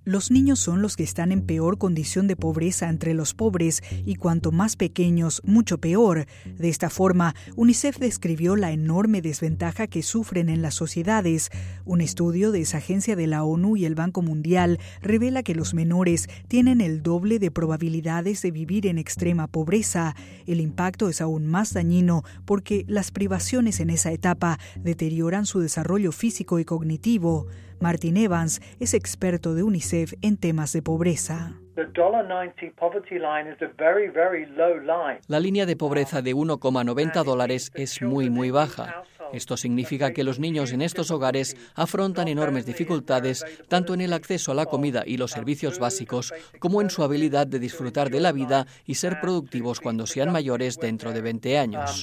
Los niños son los que están en peor condición de pobreza entre los pobres y cuanto más pequeños, mucho peor. De esta forma, UNICEF describió la enorme desventaja que sufren en las sociedades. Un estudio de esa agencia de la ONU y el Banco Mundial revela que los menores tienen el doble de probabilidades de vivir en extrema pobreza. El impacto es aún más dañino porque las privaciones en esa etapa deterioran su desarrollo físico y cognitivo. Martin Evans es experto de UNICEF en temas de pobreza. La línea de pobreza de $1,90 es muy baja. Esto significa que los niños en estos hogares afrontan enormes dificultades tanto en el acceso a la comida y los servicios básicos como en su habilidad de disfrutar de la vida y ser productivos cuando sean mayores dentro de 20 años.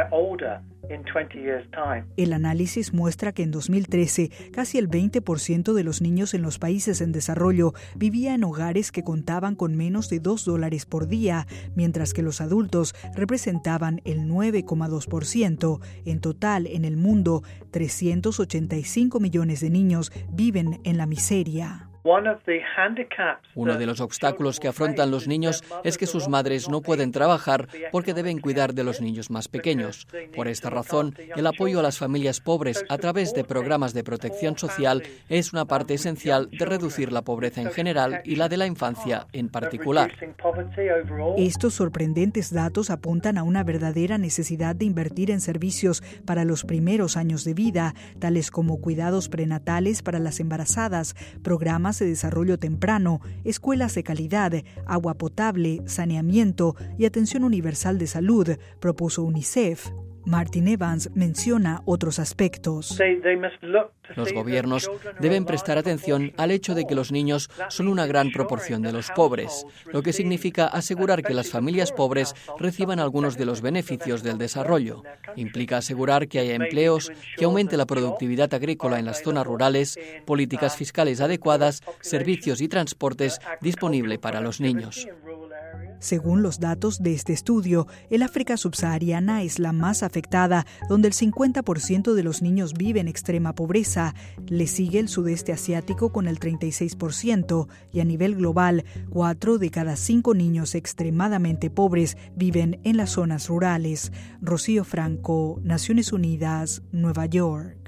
El análisis muestra que en 2013 casi el 20% de los niños en los países en desarrollo vivía en hogares que contaban con menos de $2 por día, mientras que los adultos representaban el 9,2%. En total, en el mundo, 385 millones de niños viven en la miseria. Uno de los obstáculos que afrontan los niños es que sus madres no pueden trabajar porque deben cuidar de los niños más pequeños. Por esta razón, el apoyo a las familias pobres a través de programas de protección social es una parte esencial de reducir la pobreza en general y la de la infancia en particular. Estos sorprendentes datos apuntan a una verdadera necesidad de invertir en servicios para los primeros años de vida, tales como cuidados prenatales para las embarazadas, programas de desarrollo temprano, escuelas de calidad, agua potable, saneamiento y atención universal de salud, propuso UNICEF. Martin Evans menciona otros aspectos. Los gobiernos deben prestar atención al hecho de que los niños son una gran proporción de los pobres, lo que significa asegurar que las familias pobres reciban algunos de los beneficios del desarrollo. Implica asegurar que haya empleos, que aumente la productividad agrícola en las zonas rurales, políticas fiscales adecuadas, servicios y transportes disponibles para los niños. Según los datos de este estudio, el África subsahariana es la más afectada, donde el 50% de los niños vive en extrema pobreza. Le sigue el sudeste asiático con el 36% y a nivel global, 4 de cada 5 niños extremadamente pobres viven en las zonas rurales. Rocío Franco, Naciones Unidas, Nueva York.